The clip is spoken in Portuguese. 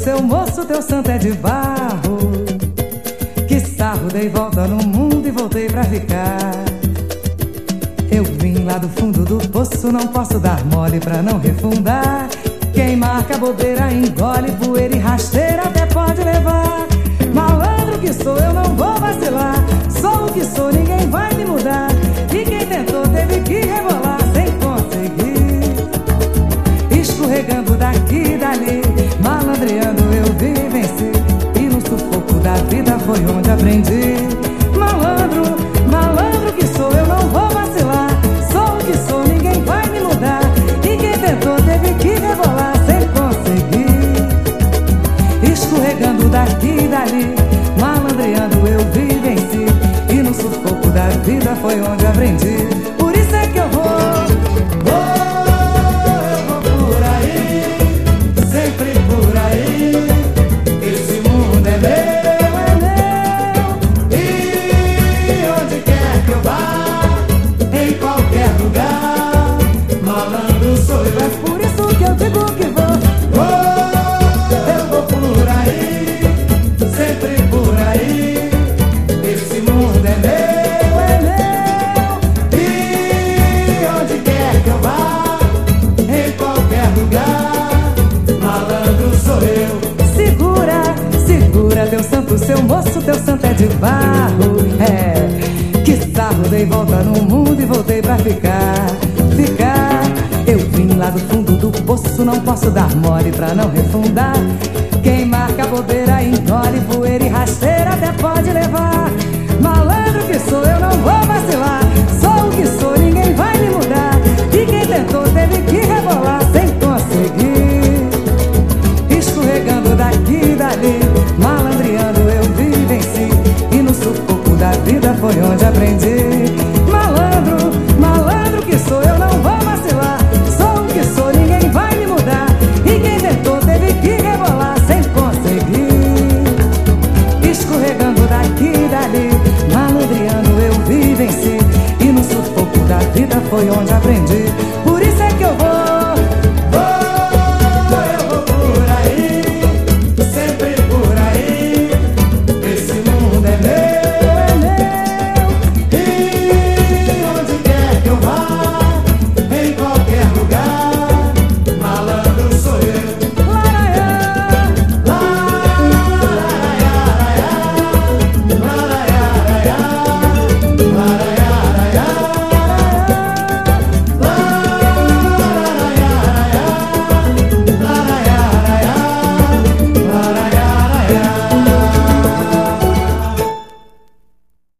seu moço, teu santo é de barro. Que sarro, dei volta no mundo e voltei pra ficar. Eu vim lá do fundo do poço, não posso dar mole pra não refundar. Quem marca bobeira engole, poeira e rasteira até pode levar. Malandro que sou, eu não vou vacilar. Sou o que sou, ninguém vai me mudar. E quem tentou teve que rebolar sem conseguir. Escorregando daqui e dali, malandreando eu vi e venci. E no sufoco da vida foi onde aprendi. Malandro, malandro que sou, eu não vou vacilar. Sou o que sou, ninguém vai me mudar. E quem tentou teve que rebolar sem conseguir. Escorregando daqui e dali, malandreando eu vi e venci. E no sufoco da vida foi onde aprendi. Por isso é que eu vou por aí, sempre por aí. Esse mundo é meu. E onde quer que eu vá, em qualquer lugar, malandro sou eu. É por isso que eu digo que vou. Eu vou por aí, sempre por aí. Esse mundo é meu. E onde quer que eu vá, em qualquer lugar, malandro sou eu. Segura, segura teu santo, seu moço, teu santo é de barro. É, que sarro, dei volta no mundo e voltei pra ficar. Ficar, eu vim lá do fundo do poço, não posso dar mole pra não refundar.